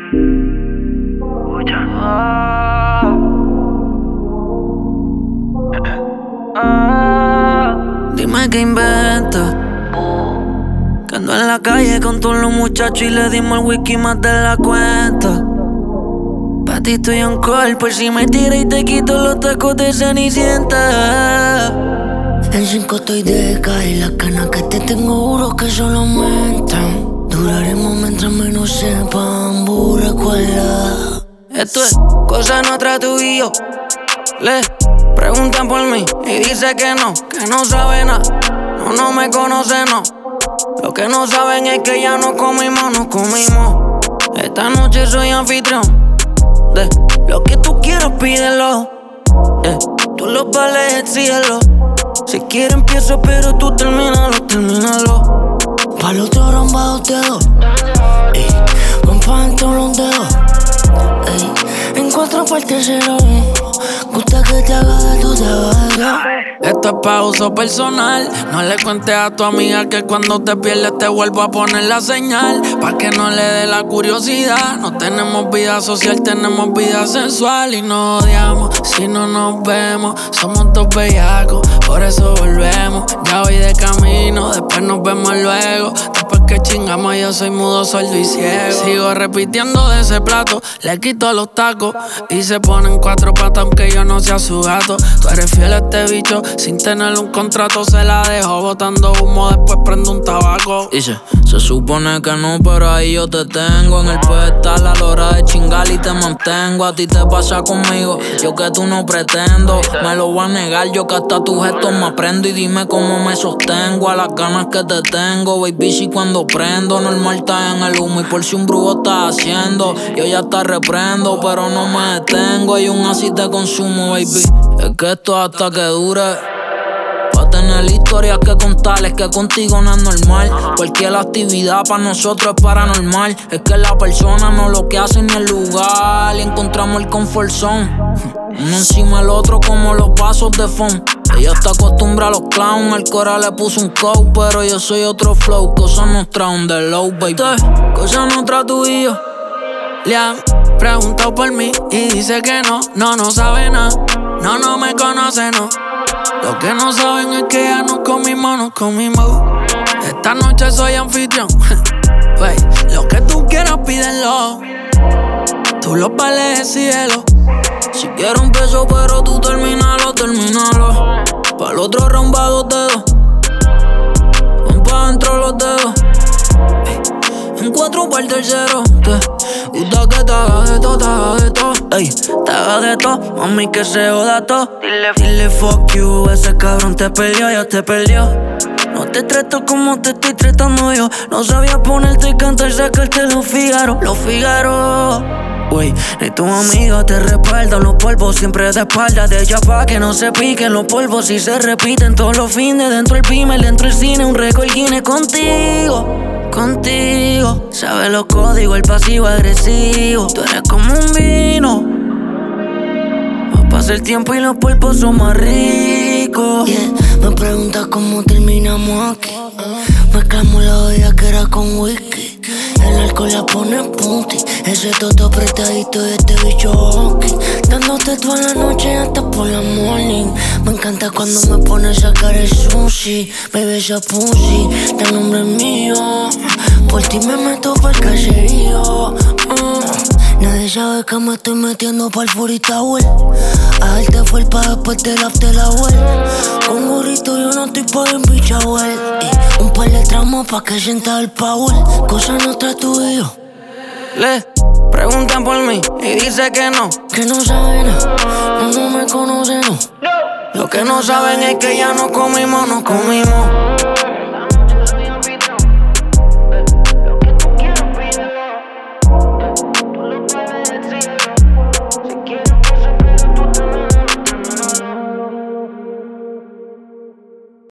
Dime qué inventa. Que ando en la calle con todos los muchachos y le dimos el whisky más de la cuenta. Pa' ti estoy on call por si me tira y te quito los tacos de Cenicienta. En 5 estoy de calle y las canas que te tengo juro que solo aumentan. Duraremos mientras menos sepan, recuerda. Esto es cosa nuestra, tú y yo. Le preguntan por mí y dice que no sabe nada. No me conoce, no. Lo que no saben es que ya nos comimos. Esta noche soy anfitrión. De lo que tú quieras, pídelo. Tú lo vales, exígelo. Si quieres empiezo, pero tú termínalo. Pa' los otro romba 2 dedos. Rompa en todos los dedos. En 4 partes 0. Gusta que te haga de tu dedo. Esto es pa' uso personal. No le cuentes a tu amiga que cuando te pierdes te vuelvo a poner la señal. Pa' que no le dé la curiosidad. No tenemos vida social, tenemos vida sensual. Y nos odiamos si no nos vemos. Somos dos bellacos, por eso volvemos. Ya voy de camino, después nos vemos luego. Después que chingamos yo soy mudo, sordo y ciego. Sigo repitiendo de ese plato, le quito los tacos y se ponen 4 patas aunque yo no sea su gato. Tú eres fiel a este bicho, sin tener un contrato se la dejo botando humo, después prendo un tabaco. Dice, se supone que no, pero ahí yo te tengo. En el pedestal a la hora de chingar y te mantengo. A ti te pasa conmigo, yo que tú no pretendo. Me lo voy a negar, yo que hasta tus gestos me aprendo. Y dime cómo me sostengo a las ganas que te tengo. Baby, si cuando prendo, normal está en el humo. Y por si un brujo está haciendo, yo ya te reprendo, pero no me detengo. Y aún así te consumo, baby. Es que esto hasta que dure. Pa' tener historias que contarles, que contigo no es normal. Cualquier actividad pa' nosotros es paranormal. Es que la persona no lo que hace ni el lugar. Y encontramos el comfort zone. Uno encima del otro como los pasos de phone. Ella está acostumbrada a los clowns. El cora le puso un coat, pero yo soy otro flow. Cosa nuestra on the low, baby. Cosa nuestra, tú y yo. Le han preguntado por mí y dice que no sabe nada. No me conoce, no. Lo que no saben es que ya nos comimos. Esta noche soy anfitrión. Wey, lo que tú quieras, pídelo. Tú lo vales, exígelo. Si quiero un beso, pero tú termínalo. Pa' el otro romba 2 dedos. Pa' dentro los dedos. En 4 partes 0. Te gusta que te haga de todo. Ey, te haga de todo, mami, que se joda todo. Dile fuck you, ese cabrón te perdió, ya te perdió. No te trato como te estoy tratando yo. No sabía ponerte y cantar, sacarte los Figaro. Wey, ni tu amiga te respaldan los polvos siempre de espalda de ella pa' que no se piquen los polvos. Si se repiten todos los fines, dentro el Pimer, dentro el cine, un récord Guinness contigo, sabes los códigos, el pasivo agresivo. Tú eres como un vino. Pasa el tiempo y los polvos son más ricos. Me preguntas cómo terminamos aquí. Mezclamos la bebida que era con whisky. El alcohol la pone punty. Ese toto apretadito de este bicho hockey. Dándote toda la noche hasta por la morning. Me encanta cuando me pones a sacar el sushi. Baby, esa pussy, el nombre es mío. Por ti me meto pa'l caserío. Nadie sabe que me estoy metiendo pa'l Furi Tower. A darte full pa' después del after hour. Con gorrito yo no estoy pa' el beach hour. Un par de tramos pa' que sienta el power. Cosa nuestra, tú y yo. Le preguntan por mí y dice que no sabe nada. No me conoce, no. Lo que no saben es que ya nos comimos.